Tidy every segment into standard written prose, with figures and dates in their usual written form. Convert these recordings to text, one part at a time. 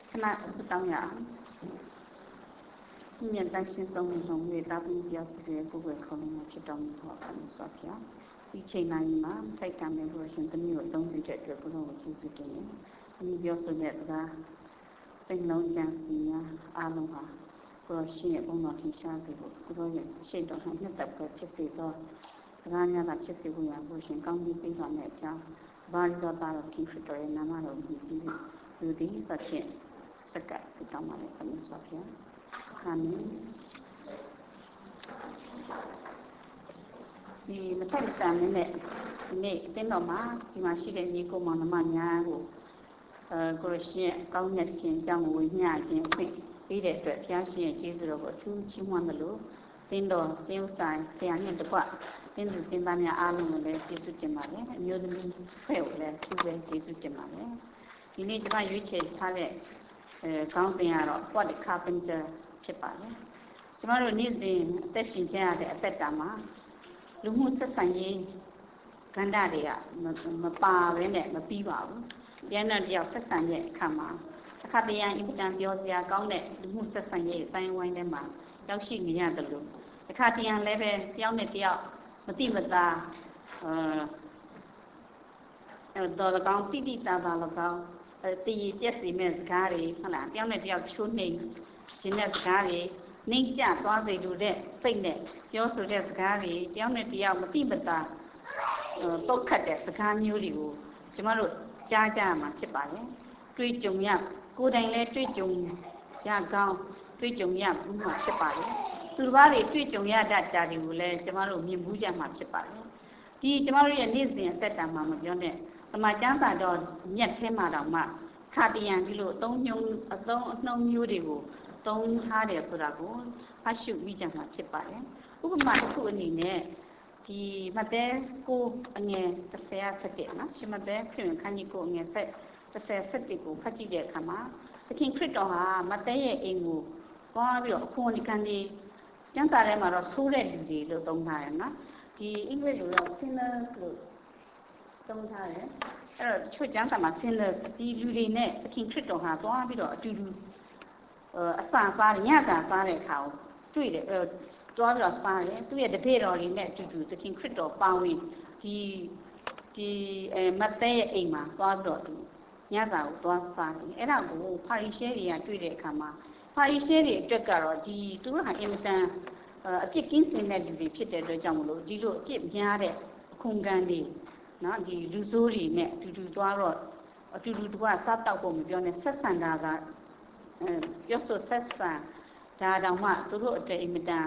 khana su tang ya miền Tây sinh sống trong người ta cũng giao sự của người không chỉ trong họ cần so phía đi trên này mà thấy cảm nhận của chúng ta nhiều trong tình trạng của nó chỉ sự kiện như giao sự việc ra sinh nông trang sinh alo ha của sinh của nó thì sao thì của nó sinh đó không nhất tập cái sự đó cái nhà là cái sự của nhà của sinh công đi bên ngoài này cha bao giờ ta là khi phải tới năm nào thì từ đi ra chuyện tất cả sự tâm này cần so phía thì mà thay cảm này nè tên đó mà chỉ mà chỉ cái gì cũng mà nhà của cái chuyện công nhận chuyện trong người nhà chuyện khi để tuyệt theo chuyện chỉ rồi có thứ chỉ muốn là lúc tên đó tên sai thì anh nhận được quả tên được tên ban nhà ăn luôn đấy chỉ số chấm lại nhiều mình khỏe lại chú về chỉ số chấm lại thì nên chúng ta yêu chơi thay để công tiền rồi qua được carpenter chế tạo chúng ta rồi nên gì tết sinh nhật để tết đám mà lúc muốn tết sinh nhậtกันได้เลยอ่ะมาป่าไว้เนี่ยมาปีบ่าวยันนั่นเดียวสักสัญญาคำมาถ้าข้าพเจ้าอิมตันเดียวเสียก้าวเนี่ยดูมุสักสัญญาตั้งไว้ได้มาเจ้าสิ่งนี้ตลอดถ้าข้าพเจ้าเล่ไปเดียวเนี่ยเดียวมาตีมาตาตัวละก้าวตีตาตาละก้าวตีเจ็ดสิบเมตรการีขนาดเดียวเนี่ยเดียวชุดนี้ชิ้นเนี่ยการีนิ่งจ้าตัวใจดูเด็ดสิ่งเนี่ยเดียวสุดเด็ดการีเดียวเนี่ยเดียวมาตีมาตาပုတ်ခတ်တဲ့စကားမျိုးတွေကိုကျမတို့ကြားကြမှာဖြစ်ပါတယ်တွေးကြုံရကိုယ်တိုင်လည်းတွေးကြုံရကောင်းတွေးကြုံရဘူးမှာဖြစ်ပါတယ်သူတစ်ပါးတွေတွေးကြုံရတတ်တာတွေကိုလည်းကျမတို့မြင်မှုကြမှာဖြစ်ပါတယ်ဒီကျမတို့ရဲ့နေ့စဉ်အသက်တာမှာမပြောနဲ့တမန်ကျမ်းစာတော်မြတ်ထဲမှာတောင်မှခါတရံဒီလိုအသုံးအနှုန်းမျိုးတွေကိုသုံးထားတယ်ဆိုတာကိုဖတ်ရှုမိကြမှာဖြစ်ပါတယ်ဥပမာတစ်ခုအနေနဲ့ဒီမတဲကိုအငယ်30ဆက်တဲ့နော်ရှင်မတဲပြင်ခန်းကြီးကိုအငယ်30ဆက်တဲ့ကိုဖတ်ကြည့်တဲ့အခါမှာသခင်ခရစ်တော်ဟာမတဲရဲ့အိမ်ကိုသွားပြီးတော့အခွန်ဒီကံဒီကျမ်းစာထဲမှာတော့ဆိုးတဲ့လူတွေလို့သုံးထားတယ်နော်ဒီအင်္ဂလိပ်လိုတော့ sinner လို့သုံးထားတယ်အဲ့တော့ချွတ်ကျမ်းစာမှာ sinner ဒီလူတွေနဲ့သခင်ခရစ်တော်ဟာသွားပြီးတော့အတူတူအစာစားညစာစားတဲ့အခါကိုတွေ့တယ်သွားပြီးတော့စားတယ်သူ့ရဲ့တပည့်တော်လေးနဲ့အတူတူသခင်ခရစ်တော်ပါဝင်ဒီမဿဲရဲ့အိမ်မှာသွားပြီးတော့ညစာကိုသွားစားတယ်အဲ့ဒါကိုဖာရိရှဲတွေကတွေ့တဲ့အခါမှာဖာရိရှဲတွေအတွက်ကတော့ဒီသူတို့ဟာအင်မတန်အပြစ်ကင်းစင်တဲ့လူတွေဖြစ်တဲ့အတွက်ကြောင့်မလို့ဒီလိုအပြစ်များတဲ့အခွန်ကန်တွေနော်ဒီလူဆိုးတွေနဲ့အတူတူသွားတော့အတူတူကစားတောက်ဖို့မပြောနဲ့ဆက်ဆံတာကပြောဆိုဆက်ဆံဒါတောင်မှသူတို့အတွက်အင်မတန်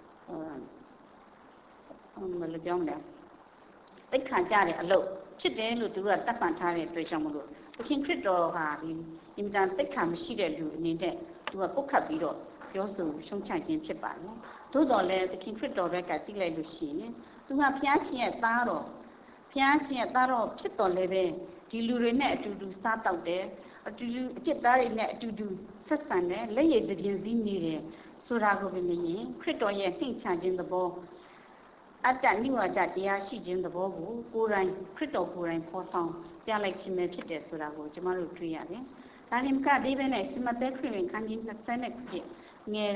မလို့ပြောမလဲတိတ်ခါကြတဲ့အလုပ်ဖြစ်တယ်လို့သူတို့ကတတ်မှတ်ထားတဲ့အတွက်ကြောင့်မလို့သခင်ခရစ်တော်ဟာဒီအင်မတန်တိတ်ခါမရှိတဲ့လူအနေနဲ့သူကပုတ်ခတ်ပြီးတော့ပြောဆိုရှုံချခြင်းဖြစ်ပါတယ်သို့တော်လည်းသခင်ခရစ်တော်ဘက်ကကြည့်လိုက်လို့ရှိရင်သူကဖျားရှင်ရဲ့သားတော်ဖျားရှင်ရဲ့သားတော်ဖြစ်တော်လည်းပဲဒီလူတွေနဲ့အတူတူစားတောက်တယ်အတူတူအပြစ်သားတွေနဲ့အတူတူဆက်ဆံတယ်လက်ရည်တပြင်းစည်းနေတယ်ဆိုတာကိုပဲမြင်ခရစ်တော်ရဲ့နှိမ့်ချခြင်းသဘောအတ္တနိဝါဒတရားရှိခြင်းသဘောကိုကိုယ်တိုင်ခရစ်တော်ကိုယ်တိုင်ပေါ်ဆောင်ပြလိုက်ခြင်းပဲဖြစ်တယ်ဆိုတာကိုကျမတို့တွေ့ရတယ်။ဒါရင်ကဒီပဲနဲ့ရှမသက်ခရစ်ဝင်ခန်းကြီး20ငယ်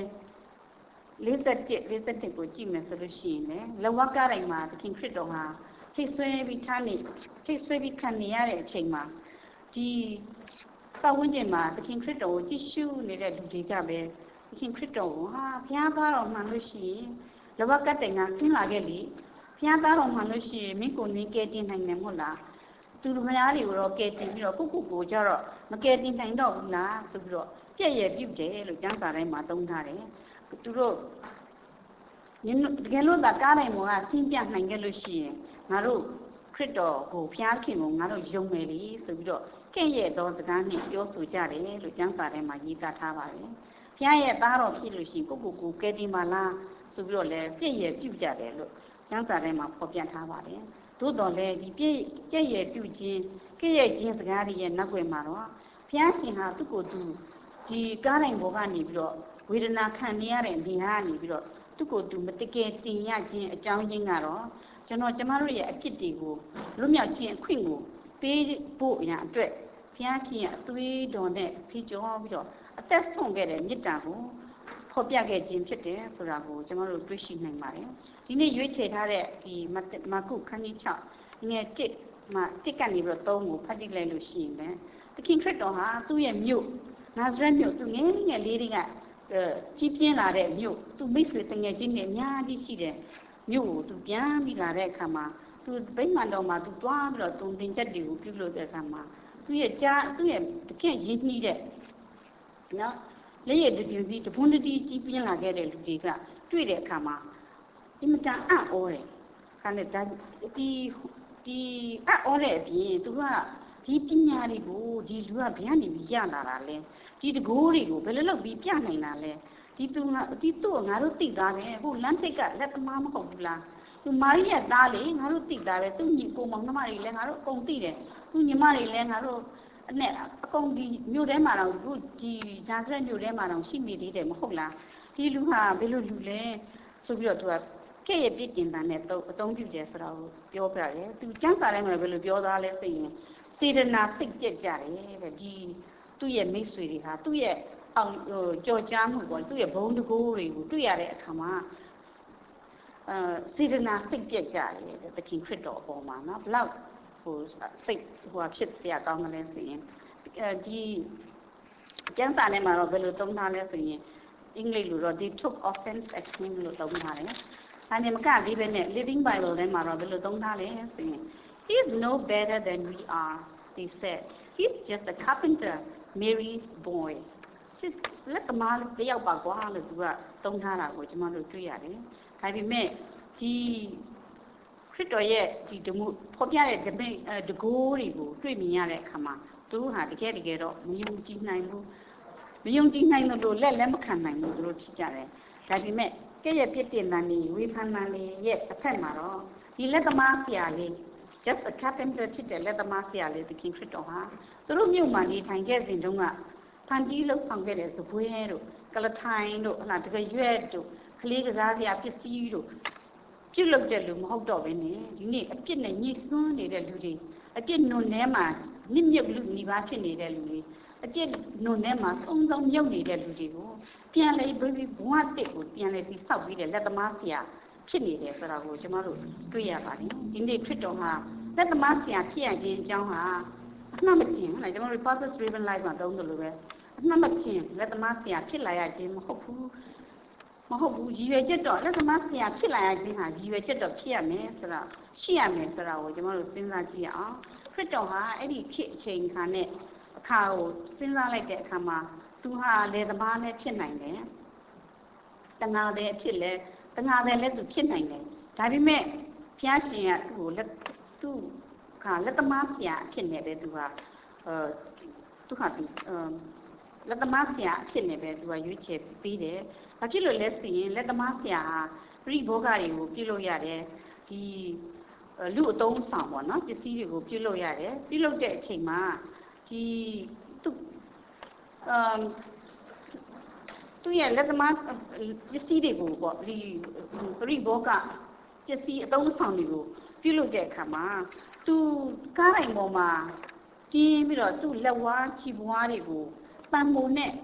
47ကိုကြည့်မယ်ဆိုလို့ရှိရင်လည်းလဝကတိုင်းမှာသခင်ခရစ်တော်ဟာချိတ်ဆွဲပြီးခံနေရတဲ့အချိန်မှာဒီပတ်ဝန်းကျင်မှာသခင်ခရစ်တော်ကိုကြည့်ရှုနေတဲ့လူတွေကပဲသခင်ခရစ်တော်ကိုဟာဘုရားသားတော်မှန်လို့ရှိရင်လဝကတိုင်ကဆင်းလာခဲ့လေဘုရားသားတော်မှန်လို့ရှိရင်မင်းကိုနင်းကဲတင်နိုင်တယ်မဟုတ်လားသူတို့များတွေကိုတော့ကဲတင်ပြီးတော့ကိုကြတော့မကဲတင်နိုင်တော့ဘူးလားဆိုပြီးတော့ပြည့်ရပြုတ်တယ်လို့ကျမ်းစာတိုင်းမှာသုံးထားတယ်သူတို့တကယ်လို့သာကားတိုင်းမှာဆင်းပြနိုင်ခဲ့လို့ရှိရင်ငါတို့ခရစ်တော်ကိုဘုရားခင်ကိုငါတို့ယုံမယ်လေဆိုပြီးတော့ကဲ့ရဲ့သောစကားနဲ့ပြောဆိုကြတယ်လို့ကျမ်းစာထဲမှာရေးသားထားပါတယ်ဘုရားရဲ့သားတော်ဖြစ်လို့ရှိရင်ကိုကဲတင်ပါလားဆိုပြီးတော့လည်းပြည့်ရပြုတ်ကြတယ်လို့ကျမ်းစာထဲမှာဖော်ပြထားပါတယ်သို့တော်လည်းဒီပြည့်ရပြုတ်ခြင်းကဲ့ရဲ့ခြင်းစကားတွေရဲ့နောက်ွယ်မှာတော့ဘုရားရှင်ဟာသူ့ကိုယ်သူဒီကားတိုင်းပေါ်ကနေပြီးတော့ဝေဒနာခံနေရတဲ့နေရာကနေပြီးတော့သူ့ကိုယ်သူမတကယ်တင်ရခြင်းအကြောင်းရင်းကတော့ကျမတို့ရဲ့အဖြစ်တွေကိုလွတ်မြောက်ခြင်းအခွင့်ကိုပေးဖို့အရာအတွက်ဘုဖျားရှင်အသွေးတော်နဲ့စီကြောပြီးတော့အသက်ဆုံးခဲ့တဲ့မြစ်တာကိုဖော်ပြခဲ့ခြင်းဖြစ်တယ်ဆိုတာကိုကျွန်တော်တို့တွေ့ရှိနိုင်ပါတယ်ဒီနေ့ရွေးချယ်ထားတဲ့ဒီမာကုခန်းကြီး6ငယ်1မှာ1ကနေပြီးတော့3ကိုဖတ်ကြည့်လိုက်လို့ရှိရင်လည်းသခင်ခရစ်တော်ဟာသူ့ရဲ့မြို့နာဇရက်မြို့သူငယ်ငယ်လေးတွေကကြီးပြင်းလာတဲ့မြို့သူမိတ်ဆွေတငယ်ချင်းတွေအများကြီးရှိတဲ့မြို့ကိုသူပြန်ပြီးလာတဲ့အခါမှာသူဗိမာန်တော်မှာသူတွားပြီးတော့တုံသင်ချက်တွေကိုပြုလုပ်တဲ့အခါမှာသူ့ရဲ့တကယ်ရင်းနှီးတဲ့နော်လက်ရည်တပြင်းစီတပွန်းတတီးကြီးပြင်းလာခဲ့တဲ့လူတွေကတွေ့တဲ့အခါမှာအင်မတန်အံ့ဩတယ်ခါနဲ့ဒီအံ့ဩတဲ့အပြင်သူကဒီပညာတွေကိုဒီလူကဘယ်ကနေရလာတာလဲဒီတကိုးတွေကိုဘယ်လိုလုပ်ပြီးပြနိုင်တာလဲဒီသူ့ကိုငါတို့သိသားပဲဟိုလမ်းထိပ်ကလက်သမားမဟုတ်ဘူးလားသူမာရိယသားလေငါတို့သိသားပဲသူညီကိုမောင်နှမတွေလည်းငါတို့အကုန်သိတယ်သူညီမတွေလည်းငါတို့အကုန်ဒီမြို့ထဲမှာတော့ဒီဒါစရက်မြို့ထဲမှာတော့ရှိနေသေးတယ်မဟုတ်လားဒီလူဟာဘယ်လိုလူလဲဆိုပြီးတော့သူကကဲ့ရဲ့ပြစ်တင်တာနဲ့အသုံးပြုတယ်ဆိုတာကိုပြောပြတယ်သူကျမ်းစာထဲမှာဘယ်လိုပြောသားလဲသိရင်စေတနာစိတ်ပြက်ကြတယ်တဲ့ဒီသူ့ရဲ့မိတ်ဆွေတွေဟာသူ့ရဲ့အောင်ကြော်ကြားမှုပေါ့သူ့ရဲ့ဘုံတကိုးတွေကိုတွေ့ရတဲ့အခါမှာစေတနာစိတ်ပြက်ကြတယ်တဲ့သခင်ခရစ်တော်အပေါ်မှာနော်ဘလောက်စိတ်ဖြစ်စရာကောင်းတယ်လဲဆိုရင်ဒီကျမ်းစာထဲမှာတော့ဘယ်လိုသုံးထားလဲဆိုရင်အင်္ဂလိပ်လိုတော့ they took offense at him လို့သုံးထားတယ်။ဒါနဲ့မကသေးပဲနဲ့ Living Bible ထဲမှာတော့ဘယ်လိုသုံးထားလဲဆိုရင် he is no better than we are they said he's just a carpenter Mary's boy လက်သမားတယောက်ပါကွာလို့သူကသုံးထားတာကိုကျွန်တော်တို့တွေ့ရတယ်။ဒါပေမဲ့ဒီခရစ်တော်ရဲ့ဒီဖော်ပြတဲ့တကိုးတွေကိုတွေ့မြင်ရတဲ့အခါမှာသူတို့ဟာတကယ်တော့မယုံကြည်နိုင်ဘူးမယုံကြည်နိုင်လို့လက်မခံနိုင်ဘူးသူတို့ဖြစ်ကြတယ်ဒါပေမဲ့ကဲ့ရဲ့ပြစ်တင်တန်တွေဝေဖန်တန်တွေရဲ့အဖက်မှာတော့ဒီလက်သမားဆရာလေး just a carpenter ဖြစ်တဲ့လက်သမားဆရာလေးသခင်ခရစ်တော်ဟာသူတို့မြို့မှာနေထိုင်ခဲ့စဉ်တုန်းကဖန်တီးလှုပ်ဆောင်ခဲ့တဲ့စပွဲတို့ကလထိုင်တို့ဟလာတကရွက်တို့ကလေးကစားစရာပစ္စည်းတို့ပြုတ်လုတဲ့လူမဟုတ်တော့ဘဲနဲ့ဒီနေ့အပြစ်နဲ့ညှိစွန်းနေတဲ့လူတွေအပြစ်နုံထဲမှာနစ်မြုပ်လူညီပါဖြစ်နေတဲ့လူတွေအပြစ်နုံထဲမှာသုံးမြုပ်နေတဲ့လူတွေကိုပြန်လဲပြီးဘဝတစ်ကိုပြန်လဲပြီးဆောက်ပြီးတဲ့လက်သမားဆရာဖြစ်နေတယ်ဆိုတာကိုကျွန်တော်တို့တွေ့ရပါတယ်ဒီနေ့ခရစ်တော်ဟာလက်သမားဆရာဖြစ်ရခြင်းအကြောင်းဟာအမှန်မကျင်ဟုတ်လားကျွန်တော်တို့ purpose driven life မှာသုံးတယ်လို့ပဲအမှန်မကျင်လက်သမားဆရာဖြစ်လာရခြင်းမဟုတ်ဘူးရည်ရွယ်ချက်တော့လက်သမားဆရာဖြစ်လာရခြင်းဟာရည်ရွယ်ချက်တော့ဖြစ်ရမယ်ဆိုတာရှိရမယ်ဆိုတာကိုကျွန်တော်တို့စဉ်းစားကြည့်အောင်ခရစ်တော်ဟာအဲ့ဒီခေတ်အချိန်ခါနဲ့အခါကိုစဉ်းစားလိုက်တဲ့အခါမှာသူဟာလယ်သမားလည်းဖြစ်နိုင်တယ်တဏှာလည်းဖြစ်လဲတဏှာလည်းသူဖြစ်နိုင်တယ်ဒါပေမဲ့ဘုရားရှင်ကသူ့ခါလက်သမားဆရာဖြစ်နေတယ်သူဟာသူဟာလက်သမားဆရာအဖြစ်နဲ့ပဲသူကရွေးချယ်ပေးတယ်။ဘာဖြစ်လို့လဲဆိုရင်လက်သမားဆရာဟာပရိဘောဂတွေကိုပြုလုပ်ရတယ်။ဒီလူအသုံးဆောင်ပေါ့နော်ပစ္စည်းတွေကိုပြုလုပ်ရတယ်။ပြုလုပ်တဲ့အချိန်မှာဒီသူ့ရဲ့လက်သမားပစ္စည်းတွေကိုပေါ့ဒီပရိဘောဂပစ္စည်းအသုံးဆောင်တွေကိုပြုလုပ်တဲ့အခါမှာသူကားတိုင်ပေါ်မှာတင်းပြီးတော့သူ့လက်ဝါးခြေပွားတွေကိုပန်မိုနဲ့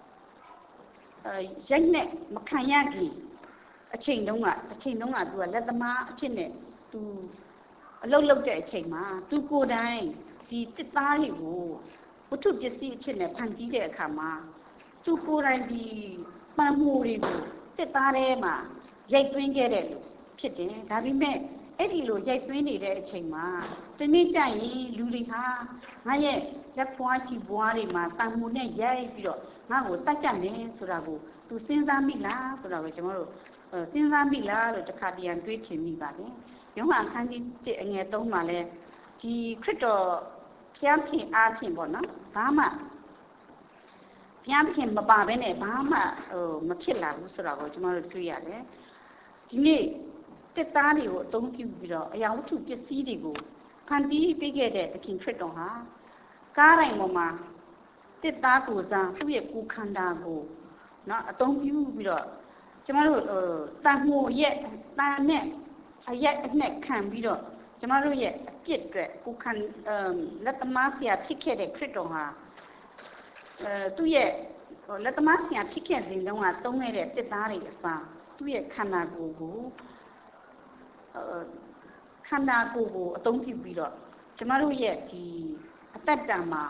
ရိုက်နဲ့မခံရခင်အချိန်တုန်းကသူကလက်သမားအဖြစ်နဲ့သူအလုပ်လုပ်တဲ့အချိန်မှာသူကိုယ်တိုင်ဒီတစ်သားတွေကိုဝတ္ထုပစ္စည်းအဖြစ်နဲ့ဖန်တီးတဲ့အခါမှာသူကိုယ်တိုင်ဒီပန်မိုတွေကိုတစ်သားထဲမှာရိုက်သွင်းခဲ့တဲ့လူဖြစ်တယ်ဒါပေမဲ့အဲ့ဒီလိုရိုက်သွင်းနေတဲ့အချိန်မှာတနေ့ကျရင်လူတွေဟာငါရဲ့လက်ဖွားချီပွားတွေမှာပန်မိုနဲ့ရိုက်ပြီးတော့ငါ့ကိုတတ်ကြမယ်ဆိုတာကိုသူစဉ်းစားမိလားဆိုတာကိုကျွန်တော်တို့စဉ်းစားမိလားလို့တစ်ခါတည်းတွေးထင်မိပါတယ်။ယောဟန်ခန်းကြီး1အငယ်3မှာလဲဒီခရစ်တော်ဖျားခင်အားဖြင့်ပေါ့နော်ဘာမှဖျားခင်မပါဘဲနဲ့ဘာမှမဖြစ်လာဘူးဆိုတာကိုကျွန်တော်တို့တွေ့ရတယ်။ဒီနေ့တစ်သားတွေကိုအသုံးပြုပြီးတော့အရာဝတ္ထုပစ္စည်းတွေကိုဖန်တီးပေးခဲ့တဲ့သခင်ခရစ်တော်ဟာကားတိုင်းပေါ်မှာတစ်သားကိုစားသူ့ရဲ့ကိုယ်ခန္ဓာကိုနော်အသုံးပြုပြီးတော့ကျမတို့တန်မိုးရဲ့တန်နဲ့အရက်အနဲ့ခံပြီးတော့ကျမတို့ရဲ့အပြစ်အတွက်ကိုခံလက်သမားဆရာဖြစ်ခဲ့တဲ့ခရစ်တော်ဟာသူ့ရဲ့လက်သမားဆရာဖြစ်ခဲ့စဉ်တုန်းကသုံးခဲ့တဲ့တစ်သားတွေအစားသူ့ရဲ့ခန္ဓာကိုယ်ကိုအသုံးပြုပြီးတော့ကျမတို့ရဲ့ဒီအတ္တမှာ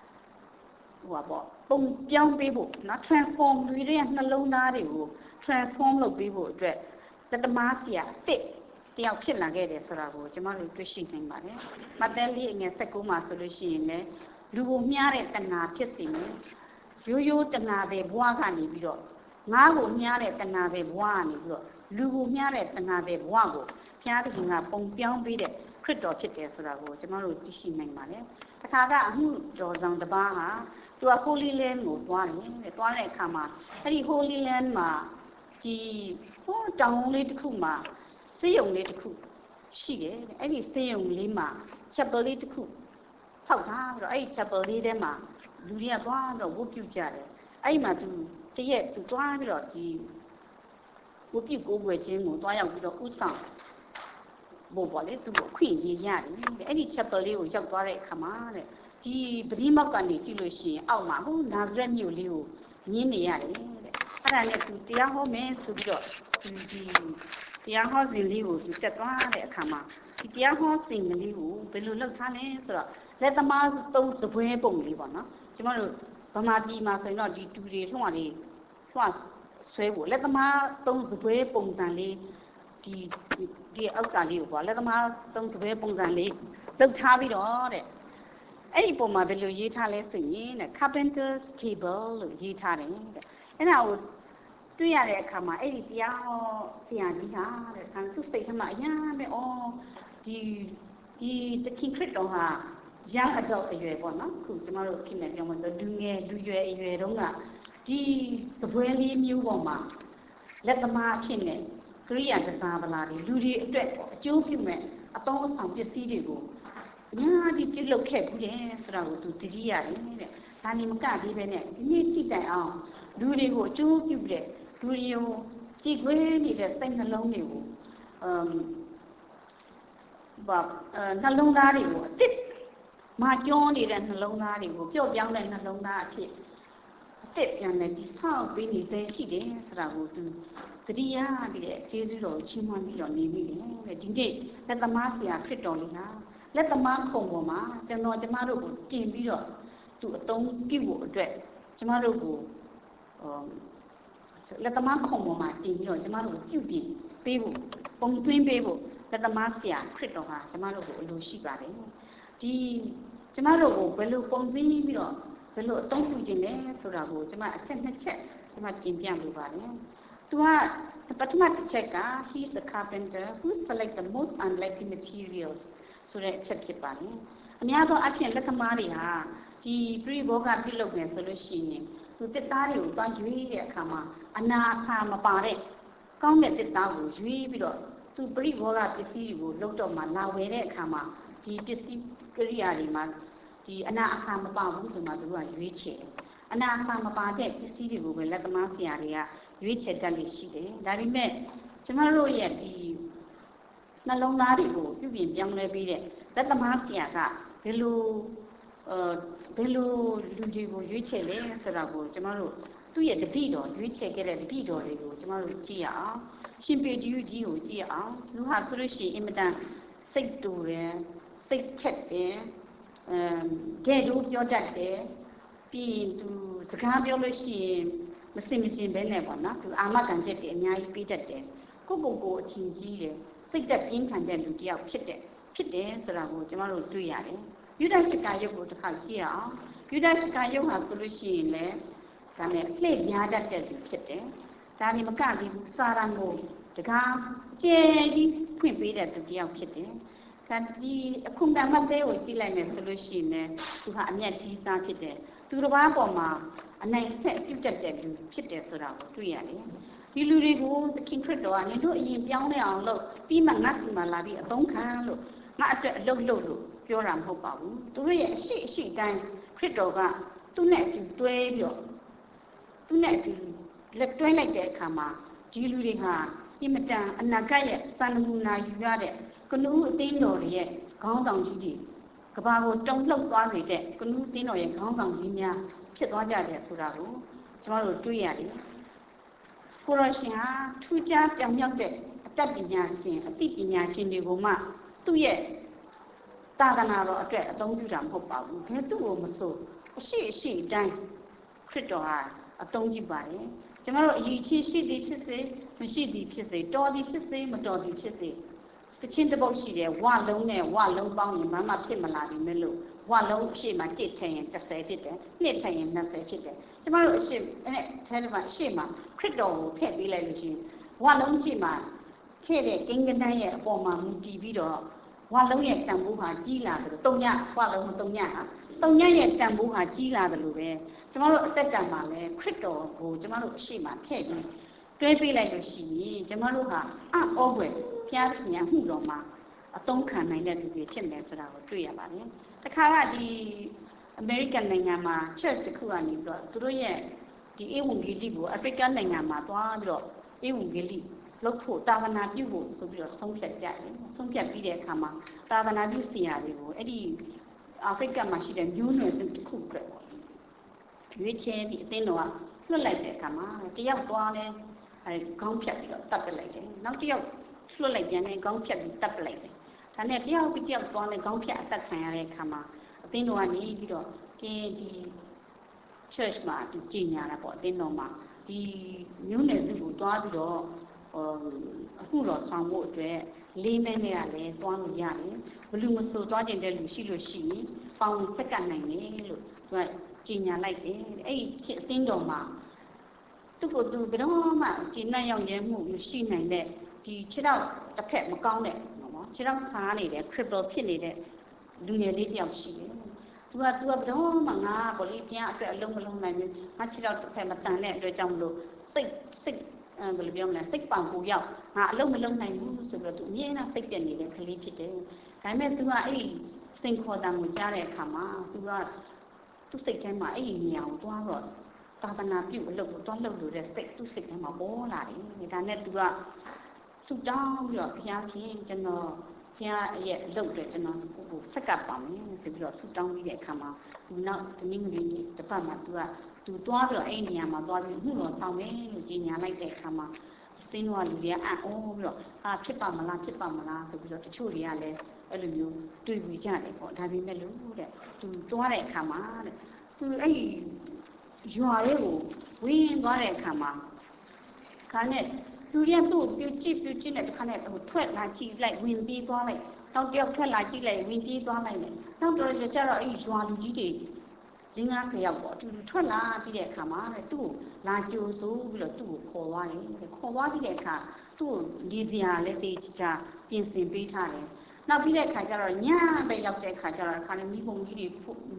ပုံပြောင်းပေးဖို့နော် transform လူတွေရဲ့နှလုံးသားတွေကို transform လုပ်ပေးဖို့အတွက်လက်သမားဆရာတစ်တယောက်ဖြစ်လာခဲ့တယ်ဆိုတာကိုကျမတို့တွေ့ရှိနိုင်ပါတယ်။မဿဲ4 19မှာဆိုလို့ရှိရင်လည်းလူကိုမျှတဲ့တဏှာဖြစ်စေမယ်။ရိုးရိုးတဏှာတဲ့ဘဝကနေပြီးတော့ငါးကိုမျှတဲ့တဏှာတဲ့ဘဝကနေပြီးတော့လူကိုမျှတဲ့တဏှာတဲ့ဘဝကိုဘုရားသခင်ကပုံပြောင်းပေးတဲ့ခရစ်တော်ဖြစ်တယ်ဆိုတာကိုကျမတို့သိရှိနိုင်ပါတယ်။အခါကအမှုတော်ဆောင်တစ်ပါးဟာသူက Holy Land ကိုသွားတယ်သွားတဲ့အခါမှာအဲ့ဒီ Holy Land မှာဒီတောင်လေးတစ်ခုမှာစေယုံလေးတစ်ခုရှိတယ်အဲ့ဒီစေယုံလေးမှာ chapel လေးတစ်ခုဆောက်ထားပြီးတော့အဲ့ဒီ chapel လေးထဲမှာလူတွေကသွားတော့ဝတ်ပြုကြတယ်အဲ့ဒီမှာသူသွားပြီးတော့ဒီဝတ်ပြုကိုးကွယ်ခြင်းကိုသွားရောက်ပြီးတော့ဥဆောင်ဖို့ပေါ့လေသူ့ကိုခွင့်ရေးရတယ်အဲ့ဒီ chapel လေးကိုရောက်သွားတဲ့အခါမှာတဲ့ဒီပရိမောက်ကနေကြည့်လို့ရှိရင်အောက်မှာဟိုနာဇရက်မြို့လေးကိုမြင်နေရတယ်တဲ့အဲ့ဒါနဲ့သူတရားဟောမယ်ဆိုပြီးတော့ဒီတရားဟောစဉ်လေးကိုသူတက်သွားတဲ့အခါမှာဒီတရားဟောစဉ်ကလေးကိုဘယ်လိုလုပ်ထားလဲဆိုတော့လက်သမားသုံးစပွဲပုံလေးပေါ့နော်ကျမတို့ဗမာပြည်မှာဆိုရင်တော့ဒီတူတွေထွန်းရလေးထွန်းဆွဲဖို့လက်သမားသုံးစပွဲပုံစံလေးဒီအောက်ကလေးကိုပေါ့လက်သမားသုံးစပွဲပုံစံလေးလုပ်ထားပြီးတော့တဲ့အဲ့ဒီပုံမှာဘယ်လိုရေးထားလဲဆိုရင်တဲ့ carpenter's table လို့ရေးထားတယ်တဲ့အဲ့ဒါကိုတွေ့ရတဲ့အခါမှာအဲ့ဒီတရားဟောဆရာကြီးဟာတဲ့သူစိတ်ထဲမှာအများပဲဒီသခင်ခရစ်တော်ဟာyoung adult အရွယ်ပေါ့နော်ခုကျမတို့ခင်ဗျပြောမှဆိုလူငယ်လူရွယ်အရွယ်တုန်းကဒီသပွဲလေးမျိုးပေါ်မှာလက်သမားအဖြစ်နဲ့ကရိယာတစားပလာတွေလူတွေအတွက်အကျိုးပြုမဲ့အပေါင်းအဆောင်ပစ္စည်းတွေကိုအများကြီးပြုလုပ်ခဲ့ဘူးတယ်ဆိုတာကိုသူသတိရတယ်တဲ့ဒါနေမကသေးပဲနဲ့ဒီနေ့ထိတိုင်အောင်လူတွေကိုအကျိုးပြုတဲ့လူတွေကိုကြည်ခွေးနေတဲ့စိတ်နှလုံးတွေကိုနှလုံးသားတွေကိုအစ်မာကျောနေတဲ့နှလုံးသားတွေကိုပျော့ပြောင်းတဲ့နှလုံးသားအဖြစ်အစ်ပြန်နေဒီဆောက်ပြီးနေသေးရှိတယ်ဆိုတာကိုသူသတိရပြီးတဲ့ကျေးဇူးတော်ချီးမွမ်းပြီးတော့နေမိတယ်တဲ့ဒီနေ့လက်သမားဆရာခရစ်တော်လေးဟာလက်သမားခုံပေါ်မှာကျမတို့ကိုတင်ပြီးတော့သူအသုံးပြုဖို့အတွက်ကျမတို့ကိုလက်သမားခုံပေါ်မှာတင်ပြီးတော့ကျမတို့ကိုပြုပြင်ပေးဖို့ပုံသွင်းပေးဖို့လက်သမားဆရာခရစ်တော်ဟာကျမတို့ကိုအလိုရှိပါတယ်ဒီကျမတို့ကိုဘယ်လိုပုံသွင်းပြီးတော့ဘယ်လိုအသုံးပြုခြင်းလဲဆိုတာကိုကျမအချက်နှစ်ချက်ကျမတင်ပြလိုပါတယ်သူကပထမတစ်ချက်က he is a carpenter who select the most unlikely materials ဆိုတဲ့အချက်ဖြစ်ပါတယ်အများသောအဖြစ်လက်သမားတွေဟာဒီပရိဘောဂပြုလုပ်မယ်ဆိုလို့ရှိရင်သူတစ်သားတွေကိုသွားရွေးတဲ့အခါမှာအနာအခါမပါတဲ့ကောင်းတဲ့တစ်သားကိုရွေးပြီးတော့သူပရိဘောဂပစ္စည်းတွေကိုလုပ်တော့မှလာဝယ်တဲ့အခါမှာဒီပစ္စည်းကိရိယာတွေမှာဒီအနာအခါမပါဘူးဆိုမှသူကရွေးချယ်အနာအခါမပါတဲ့ပစ္စည်းတွေကိုပဲလက်သမားဆရာတွေကရွေးချယ်တတ်လို့ရှိတယ်ဒါပေမဲ့ကျမတို့ရဲ့ဒီနှလုံးသားတွေကိုပြုပြင်ပြောင်းလဲပေးတဲ့လက်သမားဆရာကဘယ်လိုလူတွေကိုရွေးချယ်လဲဆိုတာကိုကျမတို့သူ့ရဲ့တတိတော်ရွေးချယ်ခဲ့တဲ့တတိတော်တွေကိုကျမတို့ကြည့်ရအောင်ရှင်ပေတရုကြီးကိုကြည့်ရအောင်သူဟာဆိုလို့ရှိရင်အင်မတန်စိတ်တူတယ်စိတ်ထက်တယ်ကဲတို့ပြောတတ်တယ်ပြီးရင်သူစကားပြောလို့ရှိရင်မစင်မကျင်ပဲနဲ့ပေါ့နော်သူအာမခံချက်တွေအများကြီးပေးတတ်တယ်ကိုအချင်းကြီးတယ်စိတ်သက်ပြင်းထန်တဲ့လူတစ်ယောက်ဖြစ်တယ်ဆိုတာကိုကျမတို့တွေ့ရတယ်ယူဒရှကာယုတ်ကိုတစ်ခါကြည့်ရအောင်ယူဒရှကာယုတ်ဟာဆိုလို့ရှိရင်လည်းဒါနဲ့လှည့်များတတ်တဲ့လူဖြစ်တယ်ဒါဒီမကသေးဘူးစာရန်ကိုတကားကျဲကြီးဖွင့်ပေးတဲ့သူတစ်ယောက်ဖြစ်တယ်ဒီအခုမှမသေးကိုကြည့်လိုက်မယ်ဆိုလို့ရှိရင်လည်းသူဟာအမျက်ကြီးသားဖြစ်တယ်သူတစ်ပါးပေါ်မှာအနိုင်ဆက်ပြုတ်တဲ့လူဖြစ်တယ်ဆိုတာကိုတွေ့ရတယ်ဒီလူတွေကိုသခင်ခရစ်တော်ကနင်တို့အရင်ပြောင်းလဲအောင်လုပ်ပြီးမှငါ့စီမှာလာပြီးအသုံးခံလို့ငါအတွက်အလုပ်လုပ်လို့ပြောတာမဟုတ်ပါဘူးသူတို့ရဲ့အရှိတိုင်းခရစ်တော်ကသူ့နဲ့အတူတွဲပြီးတော့သူ့နဲ့အတူလက်တွဲလိုက်တဲ့အခါမှာဒီလူတွေဟာအင်မတန်အနာဂတ်ရဲ့စံနမူနာယူရတဲ့ကနဦးအသင်းတော်ရဲ့ခေါင်းဆောင်ကြီးတွေကဘာကိုတုံ့လှုပ်သွားစေတဲ့ကနဦးတင်းတော်ရဲ့ခေါင်းဆောင်ကြီးများဖြစ်သွားကြတယ်ဆိုတာကိုကျွန်တော်တို့တွေ့ရတယ်ကိုရရှင်ဟာထူးခြားပြောင်မြောက်တဲ့အတတ်ပညာရှင်အသိပညာရှင်တွေကိုမှသူ့ရဲ့သာသနာတော်အတွက်အသုံးပြုတာမဟုတ်ပါဘူးဘယ်သူ့ကိုမဆိုအရှိတိုင်းခရစ်တော်ဟာအသုံးပြုပါတယ်ကျွန်တော်တို့အရေးချင်းရှိသည်ဖြစ်စေမရှိသည်ဖြစ်စေတော်သည်ဖြစ်စေမတော်သည်ဖြစ်စေတချင်းတစ်ပုတ်ရှိတယ်ဝလုံးနဲ့ဝလုံးပေါင်းရင်ဘာမှဖြစ်မလာဘူးလို့ဝလုံးအရှိမှ1ထည့်ရင်30ဖြစ်တယ်2ထည့်ရင်20ဖြစ်တယ်ကျွန်တော်တို့အရှိအဲ့ထဲမှာအရှိမှခရစ်တော်ကိုထည့်ပေးလိုက်လို့ရှိရင်ဝလုံးရှိမှထည့်တဲ့ကိန်းကနန်းရဲ့အပေါ်မှာမူတည်ပြီးတော့ဝလုံးရဲ့တန်ဖိုးဟာကြီးလာတယ်တုံညဝလုံးတုံညဟာတုံညရဲ့တန်ဖိုးဟာကြီးလာတယ်လို့ပဲကျွန်တော်တို့အသက်တန်မှာလဲခရစ်တော်ကိုကျွန်တော်တို့အရှိမှထည့်ပြီးတွဲပေးလိုက်လို့ရှိရင်ကျွန်တော်တို့ဟာအော့ဘွယ်ဘုရားသခင်မှုတော်မှာအသုံးခံနိုင်တဲ့လူတွေဖြစ်မယ်ဆိုတာကိုတွေ့ရပါတယ်။တခါကဒီအမေရိကန်နိုင်ငံမှာ church တစ်ခုကနေပြီးတော့သူတို့ရဲ့ဒီဧဝံဂေလိကိုအာဖရိကနိုင်ငံမှာသွားပြီးတော့ဧဝံဂေလိလုပ်ဖို့တာဝနာပြုဖို့ဆိုပြီးတော့ဆုံးဖြတ်ကြတယ်။ဆုံးဖြတ်ပြီးတဲ့အခါမှာတာဝနာပြုဆရာတွေကိုအဲ့ဒီအာဖရိကမှာရှိတဲ့မျိုးနွယ်စုတစ်ခုအတွက်ပေါ့ရွေးချယ်ပြီးအသင်းတော်ကလွှတ်လိုက်တဲ့အခါမှာတယောက်သွားလဲခေါင်းဖြတ်ပြီးတော့တတ်ပလိုက်တယ်။နောက်တစ်ယောက်လွှတ်လိုက်ပြန်တယ်ခေါင်းဖြတ်ပြီးတတ်ပလိုက်တယ်။ဒါနဲ့တယောက်ပြီးတယောက်သွားလဲခေါင်းဖြတ်အသက်ခံရတဲ့အခါမှာအသင်းတော်ကနေပြီးတော့ဒီ church မှာသူကျင့်ညာတာပေါ့အသင်းတော်မှာဒီမျိုးနယ်စုကိုသွားပြီးတော့အခုတော့ဆောင်ဖို့အတွက်လေးမဲနဲ့ကလည်းသွားလို့ရတယ်ဘလူမဆိုသွားကျင်တဲ့လူရှိလို့ရှိရင်ပေါင်ဆက်ကနိုင်တယ်လို့သူကကျင့်ညာလိုက်တယ်အဲ့ဒီအသင်းတော်မှာသူ့ကိုသူဘယ်တော့မှကျင့်နှံ့ရောက်ရဲမှုမရှိနိုင်တဲ့ဒီခြေတော့တစ်ဖက်မကောင်းတဲ့နော်ခြေတော့ခါနေတဲ့ cripple ဖြစ်နေတဲ့လူငယ်လေးတယောက်ရှိတယ်သူကဘယ်တော့မှငါပေါ့လေပြန်အတွက်အလုံးမလုံးနိုင်ဘူးငါခြေတော့တစ်ဖက်မတန်တဲ့အတွက်ကြောင့်မလို့စိတ်ဘယ်လိုပြောမလဲစိတ်ပံပူရောက်ငါအလုံးမလုံးနိုင်ဘူးဆိုပြီးတော့သူအမြဲတမ်းစိတ်ပြက်နေတဲ့ကလေးဖြစ်တယ်ဒါပေမဲ့သူကအဲ့စိန်ခေါ်တံကိုကြားတဲ့အခါမှာသူကသူ့စိတ်ထဲမှာအဲ့ဒီနေရာကိုသွားတော့သာသနာပြုအလုပ်ကိုသွားလုပ်လို့တဲ့စိတ်သူ့စိတ်ထဲမှာပေါ်လာတယ်ဒါနဲ့သူကဆူတောင်းပြီးတော့ဘုရားရှင်ကျွန်တော်ဘုရားရဲ့အလုပ်တွေကျွန်တော်ကိုဆက်ကပ်ပါမယ်ဆိုပြီးတော့ဆူတောင်းပြီးတဲ့အခါမှာသူနောက်တနည်းနည်းတစ်ပတ်မှာသူသွားပြီးတော့အဲ့နေရာမှာသွားပြီးမှုတော်ဆောင်မယ်လို့ကြီးညာလိုက်တဲ့အခါမှာသင်းတော်လူတွေကအံ့ဩပြီးတော့ဖြစ်ပါမလားဆိုပြီးတော့တချို့တွေကလည်းအဲ့လိုမျိုးတွေးပြီးကြတယ်ပေါ့ဒါပေမဲ့လို့တဲ့သူသွားတဲ့အခါမှာတဲ့သူအဲ့ရွာလေးကိုဝင်းသွားတဲ့အခါမှာခါနဲ့လူတွေကသူ့ကိုပြုတ်ကြည့်တဲ့တစ်ခါနဲ့ထွက်လာကြည့်လိုက်ဝင်ပြေးသွားလိုက်နောက်တစ်ယောက်ထွက်လာကြည့်လိုက်ဝင်ပြေးသွားလိုက်နဲ့နောက်တော့ကျတော့အဲ့ရွာလူကြီးတွေ5 ယောက်ပေါ့သူထွက်လာပြီးတဲ့အခါမှာတဲ့သူ့ကိုလာကြိုဆိုပြီးတော့သူ့ကိုခေါ်သွားတယ်ခေါ်သွားပြီးတဲ့အခါသူ့ကိုဒီစရာလည်းတေချာပြင်ဆင်ပေးထားတယ်နောက်ပြီးတဲ့အခါကျတော့ညပဲရောက်တဲ့အခါကျတော့ခါနေမိဘုံကြီးတွေ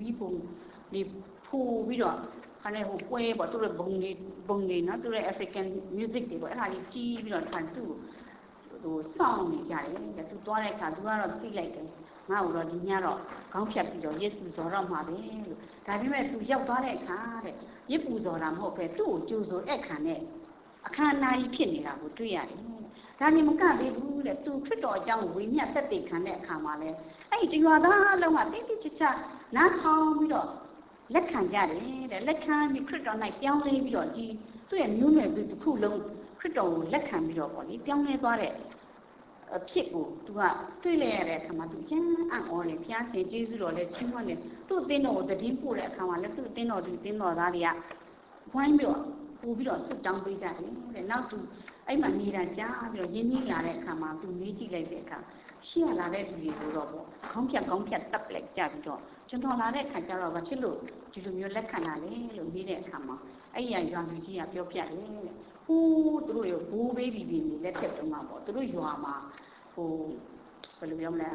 ဖိုးပြီးတော့ခါနေဟိုပွဲပေါ့သူတို့ဘုံတွေနော်သူတို့ African music တွေပေါ့အဲ့ဒါကြီးကြီးပြီးတော့ခါသူ့ဟိုစောင့်နေကြတယ်သူသွားတဲ့အခါသူကတော့သိလိုက်တယ်ငါ့ကိုတော့ဒီညတော့ခေါင်းဖြတ်ပြီးတော့ရစ်ပူဇော်တော့မှာပဲလို့ဒါပေမဲ့သူရောက်သွားတဲ့အခါတဲ့ရစ်ပူဇော်တာမဟုတ်ပဲသူ့ကိုကြိုးဆိုအဲ့ခံနဲ့အခမ်းအနားကြီးဖြစ်နေတာကိုတွေ့ရတယ်ဒါနေမကသေးဘူးတဲ့သူခရစ်တော်အကြောင်းကိုဝိညာဉ်သက်သေခံတဲ့အခါမှာလဲအဲ့ဒီတရွာသားလုံးကတိတိကျကျနားထောင်ပြီးတော့လက်ခံကြတယ်တဲ့လက်ခံပြီးခရစ်တော်၌ပြောင်းလဲပြီးတော့ဒီသူ့ရဲ့မျိုးနွယ်သူတစ်ခုလုံးခရစ်တော်ကိုလက်ခံပြီးတော့ပေါ့လေပြောင်းလဲသွားတဲ့အဖြစ်ကိုသူကတွေ့လိုက်ရတဲ့အခါမှာသူရမ်းအံ့ဩတယ်ဘုရားရှင်ကျေးဇူးတော်လည်းချီးမွမ်းတယ်သူ့အသင်းတော်ကိုတည်င်းပို့တဲ့အခါမှာလည်းသူ့အသင်းတော်သူအသင်းတော်သားတွေကဝိုင်းပြီးတော့ပို့ပြီးတော့ဆုတောင်းပေးကြတယ်တဲ့နောက်သူအဲ့မှာနေတာကြားပြီးတော့ရင်းနှီးလာတဲ့အခါမှာသူမေးကြည့်လိုက်တဲ့အခါရှေ့လာတဲ့လူတွေကိုတော့ပေါ့ခေါင်းဖြတ်တပ်ပလိုက်ကြပြီးတော့ကျွန်တော်လာတဲ့အခါကျတော့ဘာဖြစ်လို့ဒီလိုမျိုးလက်ခံတာလဲလို့မေးတဲ့အခါမှာအဲ့ရရွာလူကြီးကပြောပြတယ်တဲ့ဟိုးသူတို့ရဘိုးဘေးဘီလက်ထက်တုန်းကပေါ့သူတို့ရွာမှာဟိုဘယ်လိုပြောမလဲ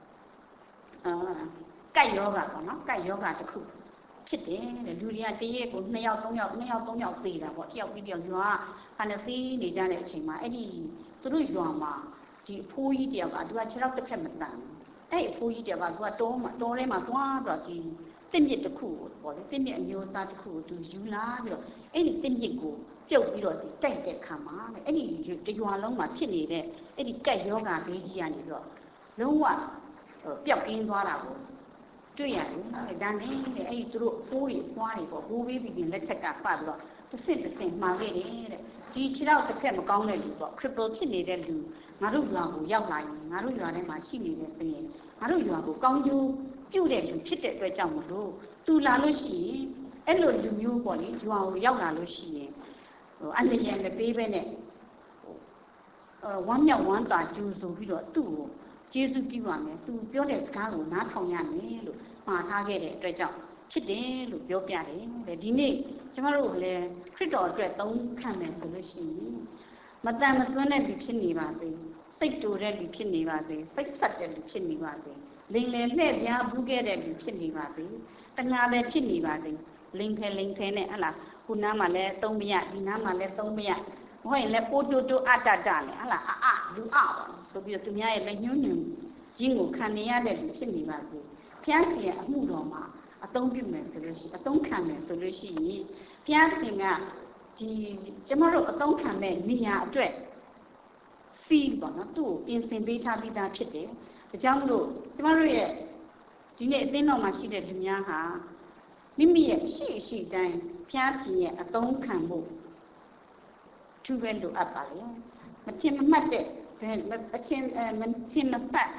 ကတ်ယောဂပေါ့နော်ကတ်ယောဂတစ်ခုဖြစ်တယ်တဲ့လူတွေကတရက်ကို2 ယောက် 3 ယောက်သေတာပေါ့တယောက်ပြီးတယောက်ရွာခါနဲ့သေးနေကြတဲ့အချိန်မှာအဲ့ဒီသူတို့ရွာမှာဒီအဖိုးကြီးတယောက်ကသူကခြေထောက်တစ်ဖက်မတန်ဘူးအဲ့အဖိုးကြီးတယောက်ကသူကတောထဲမှာသွားတော့ဒီတစ်မြစ်တစ်ခုပေါ့လေတစ်မြစ်အမျိုးသားတစ်ခုကိုသူယူလာပြီးတော့အဲ့ဒီတစ်မြစ်ကိုပြုတ်ပြီးတော့ဒီတိုက်တဲ့ခါမှာအဲ့ဒီတရွာလုံးမှာဖြစ်နေတဲ့အဲ့ဒီကတ်ယောဂဘေးကြီးကနေပြီးတော့လုံးဝပျောက်ကင်းသွားတာကိုတွေ့ရတယ်ဒါနဲ့အဲ့ဒီသူတို့ပိုးတွေပွားတွေပေါ့ဘိုးဘေးပြီးလက်ထက်ကပတ်ပြီးတော့တစ်ဆင့်မှာခဲ့တယ်တဲ့ဒီခြေထောက်တစ်ဖက်မကောင်းတဲ့လူပေါ့ cripple ဖြစ်နေတဲ့လူငါတို့ရွာကိုရောက်လာရင်ငါတို့ရွာထဲမှာရှိနေတဲ့ဆိုရင်ငါတို့ရွာကိုကောင်းကျိုးပြုတဲ့လူဖြစ်တဲ့အတွက်ကြောင့်မလို့သူလာလို့ရှိရင်အဲ့လိုလူမျိုးပေါ့လေရွာကိုရောက်လာလို့ရှိရင်အန္တရာယ်မပေးဘဲနဲ့ဝမ်းမြောက်ဝမ်းသာကြိုးဆိုပြီးတော့သူ့ကိုကျေးဇူးပြုရမယ်သူပြောတဲ့စကားကိုနားထောင်ရမယ်လို့မှာထားခဲ့တဲ့အတွက်ကြောင့်ဖြစ်တယ်လို့ပြောပြတယ်တဲ့ဒီနေ့ကျမတို့လည်းခရစ်တော်အတွက်သုံးခံမယ်ဆိုလို့ရှိရင်မတန်မသွန်းတဲ့လူဖြစ်နေပါစေစိတ်တူတဲ့လူဖြစ်နေပါစေစိတ်ဆက်တဲ့လူဖြစ်နေပါစေလိမ်လည်လှည့်ပြားဘူးခဲ့တဲ့လူဖြစ်နေပါစေတဏှာပဲဖြစ်နေပါစေလိမ်ခဲနဲ့ဟလားခုနားမှာလည်းသုံးမရဒီနားမှာလည်းသုံးမရဟိုရင်လည်းပိုးတိုးအတတနဲ့ဟလားလူပါဆိုပြီးတော့သူများရဲ့လက်ညှိုးညွှန်ရင်းကိုခံနေရတဲ့လူဖြစ်နေပါစေဖျားရှင်ရဲ့အမှုတော်မှာအသုံးပြုမယ်ဆိုလို့ရှိရင်အသုံးခံမယ်ဆိုလို့ရှိရင်ဖျားရှင်ကဒီကျမတို့အသုံးခံမဲ့နေရာအတွက်စီးပေါ့နော်သူ့ကိုပြင်ဆင်ပေးထားပြီးသားဖြစ်တယ်ဒါကြောင့်မလို့ကျမတို့ရဲ့ဒီနေ့အသင်းတော်မှာရှိတဲ့လူများဟာမိမိရဲ့ရှိတိုင်းဖျားရှင်ရဲ့အသုံးခံဖို့သူပဲလိုအပ်ပါလေမချင်မမှတ်တဲ့အချင်းမချင်မ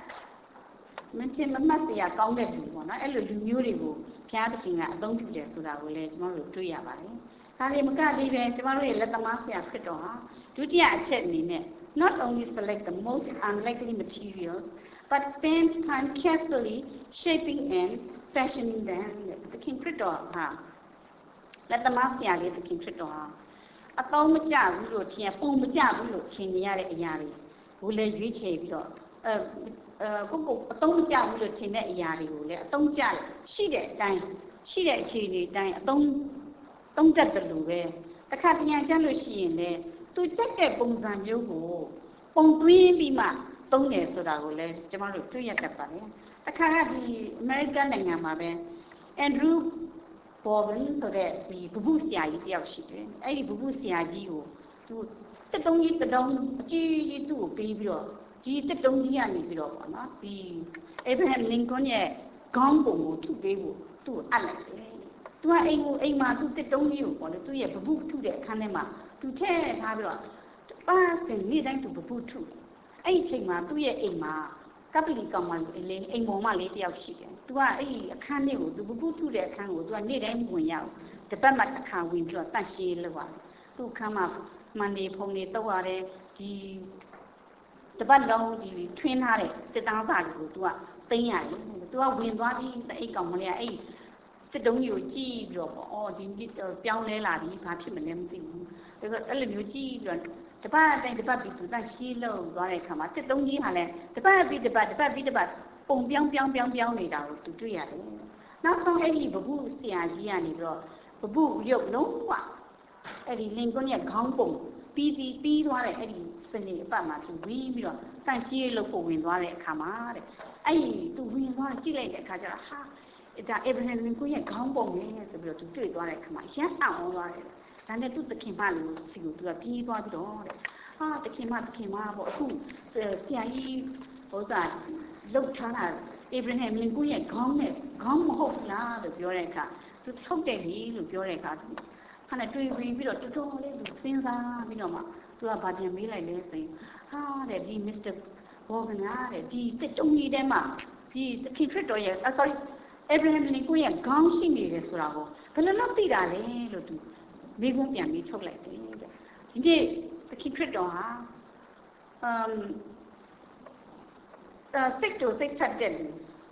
မှတ်တရားကောင်းတဲ့လူပေါ့နော်အဲ့လိုလူမျိုးတွေကိုဘုရားသခင်ကအသုံးပြုတယ်ဆိုတာကိုလည်းကျွန်တော်တို့တွေ့ရပါတယ်။ဒါလည်းမကသေးပဲကျွန်တော်တို့ရဲ့လက်သမားဆရာခရစ်တော်ဟာဒုတိယအချက်အနေနဲ့ not only select the most unlikely materials but spend time carefully shaping and fashioning them သခင်ခရစ်တော်ဟာလက်သမားဆရာလေးသခင်ခရစ်တော်ဟာအသုံးမကျဘူးလို့ထင်ပုံမကျဘူးလို့ထင်နေရတဲ့အရာတွေကိုလည်းရွေးချယ်ပြီးတော့ကိုအသုံးမကျဘူးလို့ထင်တဲ့အရာတွေကိုလည်းအသုံးကျရှိတဲ့အတိုင်းရှိတဲ့အခြေအနေအတိုင်းအသုံးတတ်တယ်လို့ပဲတစ်ခါပြန်ကြလို့ရှိရင်လည်းသူကြက်တဲ့ပုံစံမျိုးကိုပုံသွင်းပြီးမှသုံးတယ်ဆိုတာကိုလည်းကျမတို့တွေ့ရတတ်ပါတယ်တစ်ခါကဒီအမေရိကန်နိုင်ငံမှာပဲအန်ဒရူးဘော်ဘန်ဆိုတဲ့ဒီဘုဆရာကြီးတယောက်ရှိတယ်အဲ့ဒီဘုဆရာကြီးကိုသူတက်တုံးကြီးအကြီးသူ့ကိုပေးပြီးတော့ဒီတက်တုံးကြီးကနေပြီးတော့ပေါ့နော်ဒီအေဗရဟမ်လင်ကွန်းရဲ့ခေါင်းပုံကိုထုပေးဖို့သူ့ကိုအပ်လိုက်တယ်သူကအိမ်မှာသူတက်တုံးကြီးကိုပေါ့လေသူ့ရဲ့ဘုထုတဲ့အခန်းထဲမှာသူထည့်ထားပြီးတော့ပါစင်နေ့တိုင်းသူဘုထုအဲ့ဒီအချိန်မှာသူ့ရဲ့အိမ်မှာကပလီကောင်မလေးအိမ်ပေါ်မှာလေးတယောက်ရှိတယ်သူကအဲ့ဒီအခန်းလေးကိုသူဘုထုတဲ့အခန်းကိုသူကနေ့တိုင်းဝင်ရောက်တပတ်မှတစ်ခါဝင်ပြီးတော့တန့်ရှင်းလုပ်ရတယ်သူ့အခန်းမှာမှန်နေဖုံနေတော့ရတယ်ဒီတပတ်လုံးဒီထွင်းထားတဲ့စစ်သားစာတွေကိုသူကသိမ်းရတယ်သူကဝင်သွားပြီးအဲ့ကောင်မလေးကအဲ့စစ်တုံးကြီးကိုကြည့်ပြီးတော့ပေါ့အော်ဒီပြောင်းလဲလာပြီဘာဖြစ်မလဲမသိဘူးဒါဆိုအဲ့လိုမျိုးကြည့်ပြီးတော့တပတ်တိုင်းတပတ်ပြီးသူတန့်ရှင်းလုပ်သွားတဲ့အခါမှာစစ်တုံးကြီးဟာလည်းတပတ်ပြီးတပတ်ပုံပြောင်းနေတာကိုသူတွေ့ရတယ်နောက်ဆုံးအဲ့ဒီဘုဆရာကြီးကနေပြီးတော့ဘုရုပ်လုံးဝအဲ့ဒီလင်ကွန်းရဲ့ခေါင်းပုံပြီးသွားတဲ့အဲ့ဒီစနေအပတ်မှာသူဝင်ပြီးတော့တန့်ရှင်းလုပ်ဖို့ဝင်သွားတဲ့အခါမှာတဲ့အဲ့ဒီသူဝင်သွားကြည့်လိုက်တဲ့အခါကျတော့ဟာဒါအေဗရဟမ်လင်ကွန်းရဲ့ခေါင်းပုံပဲဆိုပြီးတော့သူတွေ့သွားတဲ့အခါမှာရမ်းအောင်သွားတယ်ဒါနဲ့သူ့သခင်မလို့စီကိုသူကပြေးသွားပြီးတော့တဲ့ဟာသခင်မပေါ့အခုဆရာကြီးဟိုသာလှုပ်ထားတာအေဗရဟမ်လင်ကွန်းရဲ့ခေါင်းမဟုတ်လားလို့ပြောတဲ့အခါသူထုတ်တယ်လေလို့ပြောတဲ့အခါခဏတွေးပြီးတော့တော်တော်လေးသူစဉ်းစားပြီးတော့မှသူကဗာပြန်မေးလိုက်လဲဆိုရင်ဟာတဲ့ဒီမစ္စတာဘောဂနာတဲ့ဒီတစ်တုံးကြီးထဲမှာဒီသခင်ခရစ်တော်ရဲ့sorry အေဗရဟမ်လင်ကွန်းရဲ့ခေါင်းရှိနေတယ်ဆိုတာကိုဘယ်လိုလုပ်သိတာလဲလို့သူမိကုန်းပြန်ပြီးထုတ်လိုက်တယ်တဲ့ဒီနေ့သခင်ခရစ်တော်ဟာစိတ်တို့စိတ်ဆက်တဲ့လူ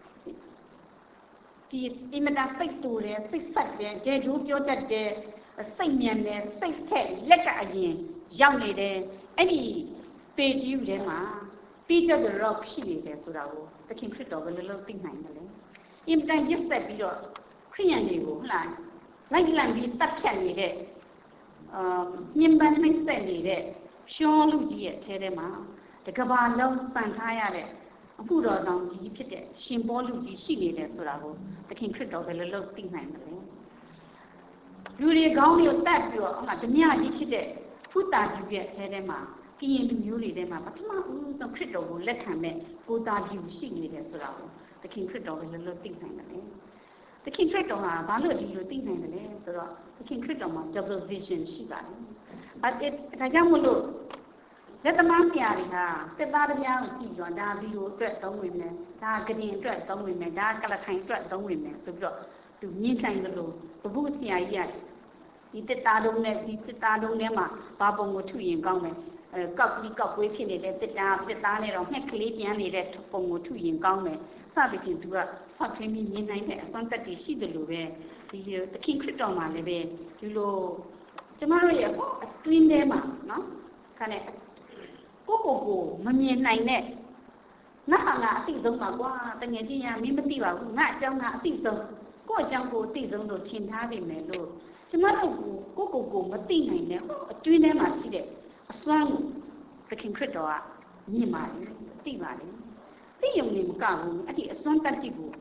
ဒီအင်မတန်စိတ်တူတယ်စိတ်ဆက်တယ်ကျေကျိုးပြောတတ်တယ်စိတ်မြန်တယ်စိတ်ထက်လက်ကအရင်ရောက်နေတယ်အဲ့ဒီပေကြီးထဲမှာPeter the Rock ရှိနေတယ်ဆိုတာကိုသခင်ခရစ်တော်ဘယ်လိုလုပ်သိနိုင်မလဲအင်မတန်ရစ်သက်ပြီးတော့ခရိယန်တွေကိုဟုတ်လားလိုက်လံပြီးတတ်ဖြတ်နေတဲ့ညှဉ်းပန်းနှိပ်စက်နေတဲ့ရှောလူကြီးရဲ့အဲထဲမှာတကဘာလုံးပန်ထားရတဲ့အမှုတော်ဆောင်ကြီးဖြစ်တဲ့ရှင်ပေါလုကြီးရှိနေတယ်ဆိုတာကိုသခင်ခရစ်တော်ဘယ်လိုလုပ်သိနိုင်မလဲလူတွေခေါင်းတွေကိုတတ်ပြီးတော့ဓမြကြီးဖြစ်တဲ့ဖုတာကြီးရဲ့အဲထဲမှာကရင်လူမျိုးတွေထဲမှာပထမဦးဆုံးခရစ်တော်ကိုလက်ခံတဲ့ကိုတာကြီးရှိနေတယ်ဆိုတာကို the king crit dog is a little thing. The king crit dog, Balo, you think the king crit dog, double vision, she got it. But it, the young will let the man carry her, the bad young people, that video dress don't women, that getting dress don't women, that color kind dress don't women, to meet the law, the boots the idea. ဒီတက်တာလုံးနဲ့ဒီတက်တာလုံးထဲမှာဘာပုံကိုထုရင်ကောင်းမယ်ကောက်ပြီးကောက်ကွေးဖြစ်နေတဲ့တက်တာနဲ့တော့ငှက်ကလေးပြန်နေတဲ့ပုံကိုထုရင်ကောင်းမယ်စသဖြင့်သူကဖောက်ထွင်းပြီးမြင်နိုင်တဲ့အစွမ်းတက်တွေရှိတယ်လို့ပဲဒီသခင်ခရစ်တော်မှာလည်းပဲဒီလိုကျမတို့ရဲ့အတွင်းထဲမှာနော်ခါနဲ့ကိုမမြင်နိုင်တဲ့ငါအသိဆုံးပါကွာတကယ်ချင်းရမင်းမသိပါဘူးငါအကြောင်းကအသိဆုံးကိုယ့်အကြောင်းကိုအသိဆုံးလို့ထင်ထားပြီမယ်လို့ကျမတို့ကိုမသိနိုင်တဲ့အတွင်းထဲမှာရှိတဲ့အစွမ်းသခင်ခရစ်တော်ကမြင်ပါတယ်သိပါတယ်သိရုံနဲ့မကဘူးအဲ့ဒီအစွမ်းတတ္တိကို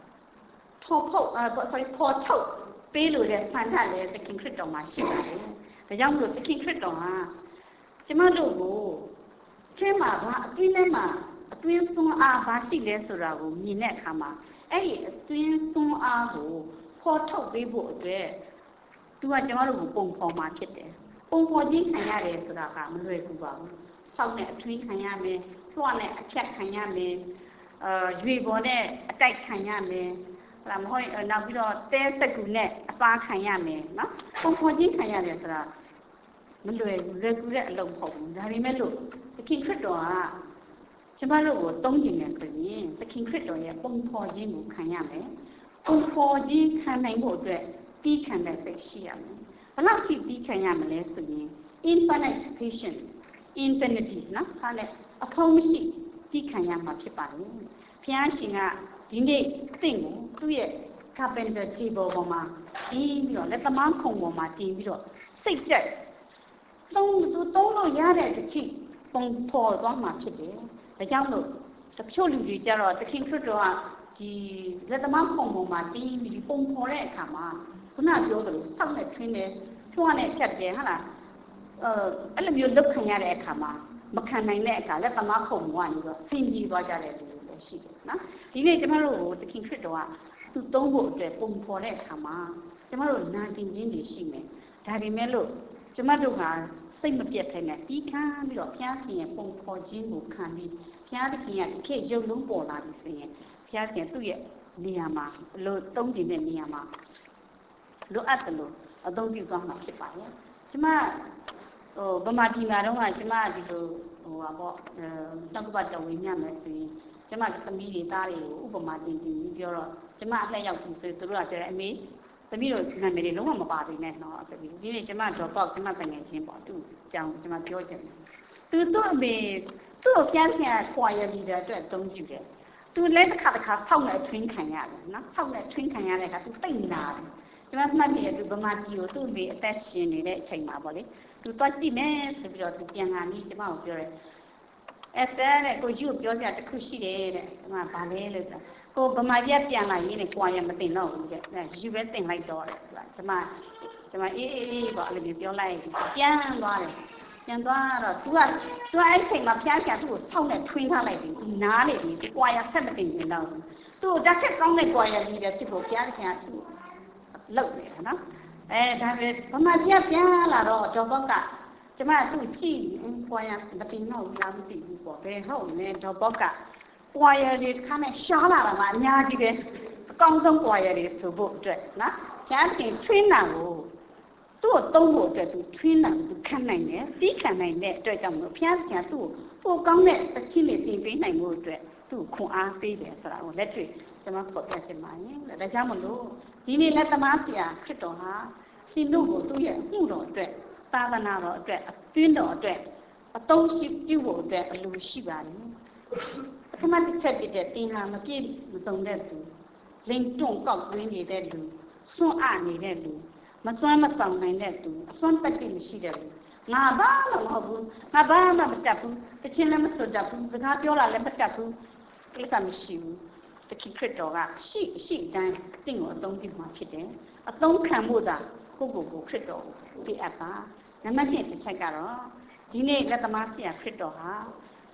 ပေါ်ထုတ်ပေးလို့တဲ့ဆန္ဒလည်းသခင်ခရစ်တော်မှာရှိပါတယ်ဒါကြောင့်မလို့သခင်ခရစ်တော်ဟာကျမတို့ကိုထဲမှာအတွင်းထဲမှာအတွင်းစွမ်းအားဘာရှိလဲဆိုတာကိုမြင်တဲ့အခါမှာအဲ့ဒီအတွင်းစွမ်းအားကိုပေါ်ထုတ်ပေးဖို့အတွက်သူကကျမတို့ကိုပုံဖော်မှာဖြစ်တယ်ပုံဖော်ခြင်းခံရတယ်ဆိုတာကမလွယ်ဘူးပါဘူးဆောက်နဲ့အထွင်းခံရမယ်လွှတ်နဲ့အဖြတ်ခံရမယ်ရွေပေါ်နဲ့အတိုက်ခံရမယ်ဟုတ်လားမဟုတ်နောက်ပြီးတော့တဲစက်ကူနဲ့အပါခံရမယ်နော်ပုံဖော်ခြင်းခံရတယ်ဆိုတာမလွယ်ဘူးလွယ်ကူတဲ့အလုပ်မဟုတ်ဘူးဒါပေမဲ့လို့သခင်ခရစ်တော်ကကျမတို့ကိုတုံးကျင်တယ်ဆိုရင်သခင်ခရစ်တော်ရဲ့ပုံဖော်ခြင်းကိုခံရမယ်ပုံဖော်ခြင်းခံနိုင်ဖို့အတွက်ပြီးခံတဲ့စိတ်ရှိရမယ်ဘယ်လောက်ပြီးခံရမလဲဆိုရင် infinite patience infinity နော်ဟာနဲ့အဆုံးမရှိပြီးခံရမှာဖြစ်ပါတယ်ဘုရားရှင်ကဒီနေ့သင်ကိုသူ့ရဲ့ carpenter table ပေါ်မှာပြီးတော့လက်သမားခုံပေါ်မှာတင်ပြီးတော့စိတ်ကြက်သုံးလို့ရတဲ့အထိပုံဖော်သွားမှာဖြစ်တယ်ဒါကြောင့်လို့တချို့လူတွေကြတော့သခင်ခရစ်တော်ကဒီလက်သမားခုံပေါ်မှာတင်ပြီးပုံဖော်တဲ့အခါမှာခုနပြောသလိုဆောက်နဲ့ထွင်းတယ်ထွန်းနဲ့ဖြတ်တယ်ဟုတ်လားအဲ့လိုမျိုးလုပ်ခံရတဲ့အခါမှာမခံနိုင်တဲ့အခါလက်သမားခုံကနေတော့ဆင်းပြေးသွားကြတဲ့လူတွေလည်းရှိတယ်နော်ဒီနေ့ကျမတို့ကိုသခင်ခရစ်တော်ကသူသုံးဖို့အတွက်ပုံဖော်တဲ့အခါမှာကျမတို့နာကျင်ခြင်းတွေရှိမယ်ဒါပေမဲ့လို့ကျမတို့ကစိတ်မပြတ်ထိုင်နဲ့ပြီးခံပြီးတော့ဘုရားရှင်ရဲ့ပုံဖော်ခြင်းကိုခံပြီးဘုရားသခင်ကဒီခေတ်ရုပ်လုံးပေါ်လာပြီဆိုရင်ဘုရားရှင်သူ့ရဲ့နေရာမှာလို့သုံးကျင်တဲ့နေရာမှာလိုအပ်တယ်လို့အသုံးပြုသွားမှာဖြစ်ပါတယ်ကျမဗမာပြည်မှာတော့ကျမဒီလိုတောက်ကပတ်တော်ဝင်ညမယ်ဆိုရင်ကျမသမီးတွေသားတွေကိုဥပမာတင်ပြီးပြောတော့ကျမအလှည့်ရောက်ပြီဆိုသူတို့ကပြောတယ်အမေသမီးတို့နာမည်တွေလုံးဝမပါသေးနဲ့နော်ဆိုပြီးဒီနေ့ကျမတော့ပေါ့ကျမတငယ်ချင်းပေါ့သူ့အကြောင်းကျမပြောချင်တယ်သူ့အမေသူ့ကိုပြန်ခွာရည်တဲ့အတွက်အသုံးပြုတယ်သူလည်းတစ်ခါဆောက်နဲ့ထွင်းခံရတယ်နော်ဆောက်နဲ့ထွင်းခံရတဲ့အခါသူတိတ်နာတယ်ကျမမှတ်မိတယ်သူဗမာပြည်ကိုသူ့အမေအသက်ရှင်နေတဲ့အချိန်မှာပေါ့လေသူသွားကြည့်မယ်ဆိုပြီးတော့သူပြန်လာပြီးကျမကိုပြောတယ်အဲ့တဲ့ကိုကြီးကိုပြောပြတစ်ခုရှိတယ်တဲ့ကျမဗာလဲလို့ဆိုကိုဗမာပြည်ပြန်လာရင်းနဲ့ကြွားရမတင်တော့ဘူးတဲ့ယူပဲတင်လိုက်တော့တဲ့ကျမအေးပေါ့အဲ့လိုပြောလိုက်ပြန်သွားတယ်ပြန်သွားတော့သူအဲ့ချိန်မှာဖျားချသူ့ကိုဆောက်နဲ့ထွင်းထားလိုက်ပြီနားနေပြီကြွားရဆက်မတင်ကျင်တော့ဘူးသူ့ဓာတ်ခက်ကောင်းတဲ့ကြွားရကြီးပဲဖြစ်ဖို့ဖျားချသူ့လောက်နေတယ်နော်ဒါပဲဗမာပြည်ပြန်လာတော့ဒေါ်ဘောက်ကကျမသူ့ကြည့်ကြွားရမတင်တော့ဘူးလားမသိဘူးပေါ့ဘယ်ဟုတ်လဲဒေါ်ဘောက်ကကြွားရတွေခါနဲ့ရှားလာတာမှအများကြီးပဲအကောင်းဆုံးကြွားရတွေဆိုဖို့အတွက်နော်ဖျားချထွင်းတာကိုသူ့ကိုသုံးဖို့အတွက်သူထွင်းတာသူခံနိုင်တယ်ပြီးခံနိုင်တဲ့အတွက်ကြောင့်မို့ဖျားချသူ့ကိုပိုကောင်းတဲ့အချင်းတွေတင်ပေးနိုင်ဖို့အတွက်သူ့ခွန်အားပေးတယ်ဆိုတာကိုလက်တွေ့ကျမဖော်ပြချင်ပါတယ်ဒါကြောင့်မလို့ဒီနေ့လက်သမားဆရာခရစ်တော်ဟာရှင်တို့ကိုသူ့ရဲ့မှုတော်အတွက်သာသနာတော်အတွက်အတွင်းတော်အတွက်အသုံးပြုဖို့အတွက်အလိုရှိပါတယ်ပထမတစ်ချက်ပြတဲ့တင်ဟာမပြည့်မစုံတဲ့သူလိန်တွန့်ကောက်တွင်းနေတဲ့လူစွန့်အနေတဲ့လူမစွမ်းမဆောင်နိုင်တဲ့သူအစွမ်းတက်တိမရှိတဲ့လူငါဘာမှမဟုတ်ဘူးငါဘာမှမတတ်ဘူးတခြင်းလည်းမစွတ်တတ်ဘူးစကားပြောလာလည်းမတတ်ဘူးကိစ္စမရှိဘူးတခင်ခရစ်တော်ကရှိတိုင်းတင့်ကိုအသုံးပြုမှာဖြစ်တယ်အသုံးခံဖို့သာကိုခရစ်တော်ကိုပြအပ်ပါနံပါတ်1တစ်ချက်ကတော့ဒီနေ့လက်သမားဆရာခရစ်တော်ဟာ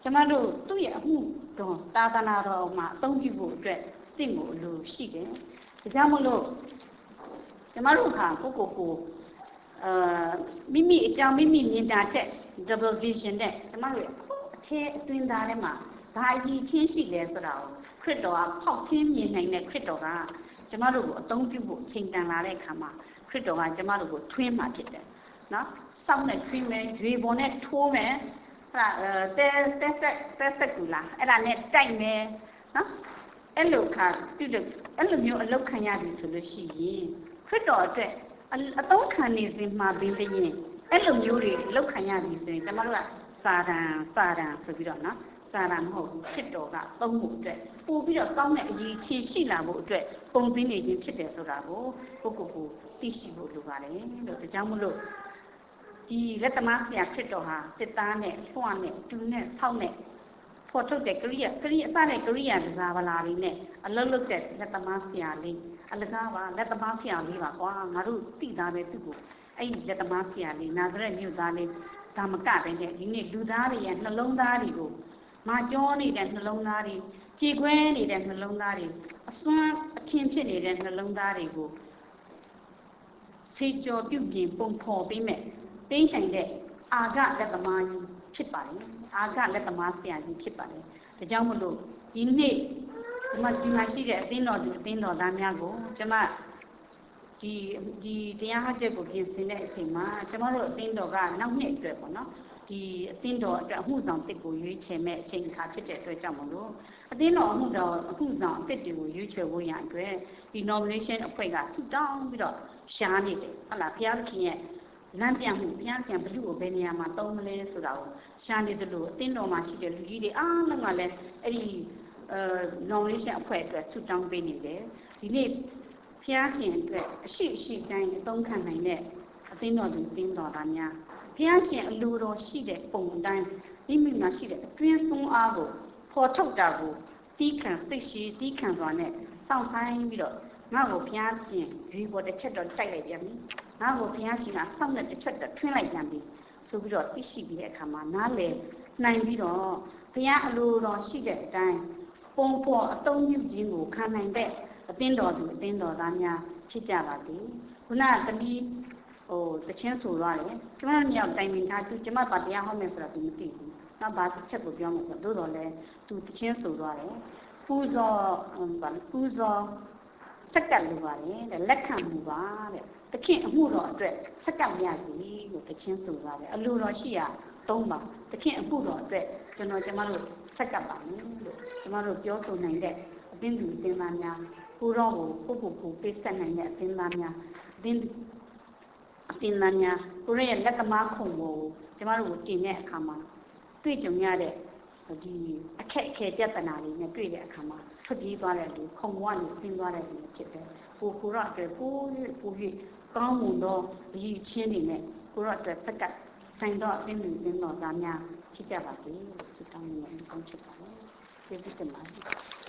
ကျမတို့သူ့ရဲ့အမှုတော်သာသနာတော်မှာအသုံးပြုဖို့အတွက်တင့်ကိုလိုရှိတယ်။ဒါကြောင့်မလို့ကျမတို့ဟာကိုမိမိအကြောင်းမိမိမြင်တာတဲ့ double vision နဲ့ကျမတို့ရဲ့အထဲအတွင်းသားထဲမှာဘာအကြီးချင်းရှိလဲဆိုတာကိုခရစ်တော်ကဖောက်ထင်းမြင်နိုင်တဲ့ခရစ်တော်ကကျမတို့ကိုအသုံးပြုဖို့ချိန်တန်လာတဲ့အခါမှာခရစ်တော်ကကျမတို့ကိုထွင်းမှဖြစ်တယ်နော်စောင့်နဲ့ထွင်းမယ်ရွေပေါ်နဲ့ထိုးမယ်တက်ကူလာအဲ့ဒါနဲ့တိုက်မယ်နော်အဲ့လိုခါပြုတယ်အဲ့လိုမျိုးအလောက်ခံရပြီဆိုလို့ရှိရင်ခရစ်တော်အတွက်အသုံးခံနေစဉ်မှာပင်တည်းရင်အဲ့လိုမျိုးတွေလောက်ခံရပြီဆိုရင်ကျမတို့ကစာတန်ဆိုပြီးတော့နော်စာတန်မဟုတ်ဘူးခရစ်တော်ကသုံးဖို့အတွက်ပို့ပြီးတော့ကောင်းတဲ့အရေးချင်းရှိလာဖို့အတွက်ပုံသင်းနေခြင်းဖြစ်တယ်ဆိုတာကိုသိရှိဖို့လိုပါတယ်လို့ဒါကြောင့်မလို့ဒီလက်သမားဆရာခရစ်တော်ဟာစစ်သားနဲ့လွှတ်နဲ့တူနဲ့ဆောက်နဲ့ဖော်ထုတ်တဲ့ကရိယာအစတဲ့ကရိယာစကားဗလာတွေနဲ့အလုံးလုံးတဲ့လက်သမားဆရာလေးအလကားပါလက်သမားဆရာလေးပါကွာငါတို့သိသားပဲသူ့ကိုအဲ့ဒီလက်သမားဆရာလေးနာဇရက်မြို့သားလေးဒါမကပဲနဲ့ဒီနေ့လူသားတွေရဲ့နှလုံးသားတွေကိုမာကျောနေတဲ့နှလုံးသားတွေကြေခွဲနေတဲ့နှလုံးသားတွေအစွမ်းအထင်ဖြစ်နေတဲ့နှလုံးသားတွေကိုဆေးကြောပြုပြင်ပုံဖော်ပေးမဲ့ပေးနိုင်တဲ့အာဂလက်သမားကြီးဖြစ်ပါတယ်အာဂလက်သမားဆရာကြီးဖြစ်ပါတယ်ဒါကြောင့်မလို့ဒီနေ့ဒီမှာရှိတဲ့အသင်းတော်သူအသင်းတော်သားများကိုကျွန်မဒီတရားဟောချက်ကိုပြင်ဆင်တဲ့အချိန်မှာကျွန်မတို့အသင်းတော်ကနောက်နှစ်အတွက်ပေါ့နော်ဒီအသင်းတော်အတွက်အမှုဆောင်တစ်ကိုရွေးချယ်မဲ့အချိန်အခါဖြစ်တဲ့အတွက်ကြောင့်မလို့အသင်းတော်အမှုဆောင်တစ်တွေကိုရွေးချယ်ဖို့ရန်အတွက်ဒီ nomination အဖွဲ့ကထူတောင်းပြီးတော့ရှားနေတယ်ဟုတ်လားဘုရားသခင်ရဲ့လမ်းပြမှုဘုရားပြန်ဘလူကိုဘယ်နေရာမှာသုံးမလဲဆိုတာကိုရှားနေတယ်လို့အသင်းတော်မှာရှိတဲ့လူကြီးတွေအားလုံးကလည်းအဲ့ဒီnomination အဖွဲ့အတွက်ဆူတောင်းပေးနေတယ်ဒီနေ့ဘုရားရှင်အတွက်အရှိတိုင်းအသုံးခံနိုင်တဲ့အသင်းတော်သူအသင်းတော်သားများဘုရားရှင်အလိုတော်ရှိတဲ့ပုံတိုင်းမိမိမှာရှိတဲ့အတွင်းဆုံးအားကိုပေါ်ထုတ်တာကိုတီးခံသိရှိတီးခံစွာနဲ့စောင့်ဆိုင်ပြီးတော့ငါ့ကိုဘုရားရှင်ဒီပေါ်တစ်ချက်တော့တိုက်လိုက်ပြန်ပြီငါ့ကိုဘုရားရှင်ကစောင့်တဲ့တစ်ချက်တော့ထွင်းလိုက်ပြန်ပြီဆိုပြီးတော့သိရှိပြီးတဲ့အခါမှာနားလည်နိုင်ပြီးတော့ဘုရားအလိုတော်ရှိတဲ့အတိုင်းပုံပေါ်အသုံးပြုခြင်းကိုခံနိုင်တဲ့အသင်းတော်သူအသင်းတော်သားများဖြစ်ကြပါသည်ခုနကတမီးတချင်းဆိုသွားတယ်ကျမတို့ညောင်တိုင်ပင်ထားသူကျမပါတရားဟောမယ်ဆိုတာသူမသိဘူးနောက်ဘာတစ်ချက်ကိုပြောမှာဆိုတော့တော်လဲသူတချင်းဆိုသွားတယ်ပူဇော်စက်ကပ်လိုပါတယ်တဲ့လက်ခံမှုပါတဲ့တခင်အမှုတော်အတွက်စက်ကပ်မရစီလို့တချင်းဆိုသွားတယ်အလိုတော်ရှိရသုံးပါတခင်အမှုတော်အတွက်ကျမတို့စက်ကပ်ပါမယ်လို့ကျမတို့ပြောဆိုနိုင်တဲ့အသင်းသူအသင်းသားများကိုတော့ကိုပေးဆက်နိုင်တဲ့အသင်းသားများအသင်းသားများကိုရဲ့လက်သမားခုံကိုကျမတို့ကိုတင်တဲ့အခါမှာတွေ့ကြုံရတဲ့ဒီအခက်အခဲပြဿနာတွေနဲ့တွေ့တဲ့အခါမှာထွက်ပြေးသွားတဲ့လူခုံကနေဆင်းသွားတဲ့လူဖြစ်တယ်ကိုတော့အတွက်ကို၍ကောင်းမွန်သောအရေးချင်းတွေနဲ့ကိုတော့အတွက်စက္ကန့်ဆိုင်တော့အသင်းတော်သားများဖြစ်ကြပါစေလို့ဆုတောင်းနေတဲ့အကြောင်းဖြစ်ပါတယ်ကျေးဇူးတင်ပါတယ်